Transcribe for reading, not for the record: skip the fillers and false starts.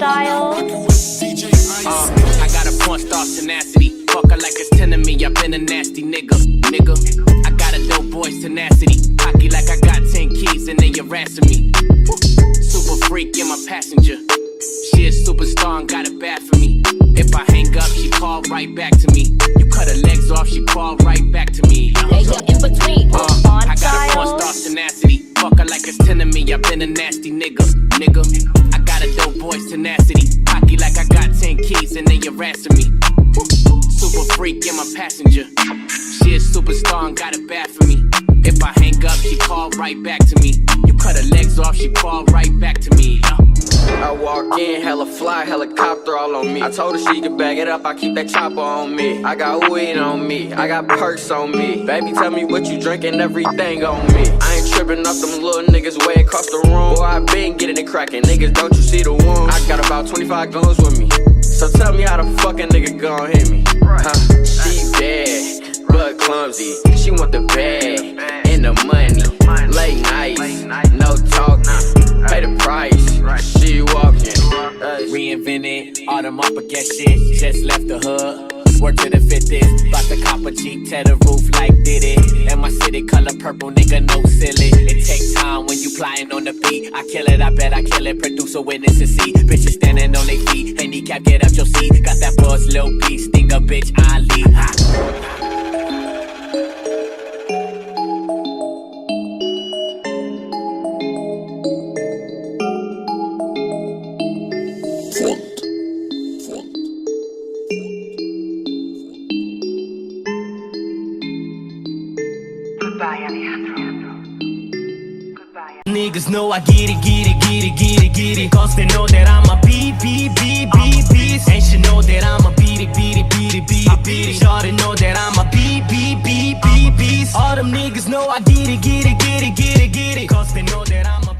style. I got a porn star tenacity. Fuck her like it's 10 of me. I been a nasty nigga. I got a dope boy's tenacity. Hockey like I got 10 keys and they harassing me. Super freak in my passenger. She a superstar and got it bad for me. If I hang up, she call right back to me. You cut her legs off, she call right back to me. Hey, you're in between. I got a porn star tenacity. Fuck her like it's 10 of me. I been a nasty nigga. I got a dope boy's tenacity. Hockey like I got 10 keys and they harassing me. Super freak in my passenger. She a superstar and got it bad for me. If I hang up, she call right back to me. You cut her legs off, she call right back to me. I walk in, hella fly, helicopter all on me. I told her she could bag it up, I keep that chopper on me. I got weed on me, I got perks on me. Baby, tell me what you drinking, everything on me. I ain't tripping off them little niggas way across the room. Boy, I been getting it cracking, niggas, don't you see the wound? I got about 25 guns with me. So tell me how the fucking nigga gon' hit me. She bad, but clumsy. She want the bag and the money. Late nights, no talking, pay the price. She walking. Reinvented, all them upper get shit. Just left the hood. Work to the 50s, bout the copper Jeep, tear the roof like Diddy. And my city color purple, nigga, no silly. It takes time when you flying on the beat. I kill it, I bet I kill it, produce a witness to see. Bitches standing on their feet, handicap, get up your seat. Got that buzz, lil' beast, sting a bitch, Ali. Niggas know I get it. Cause they know that I'm a beast. And she know that I'm a beat it. Shorty know that I'm a beast. All them niggas know I get it. Cause they know that I'm a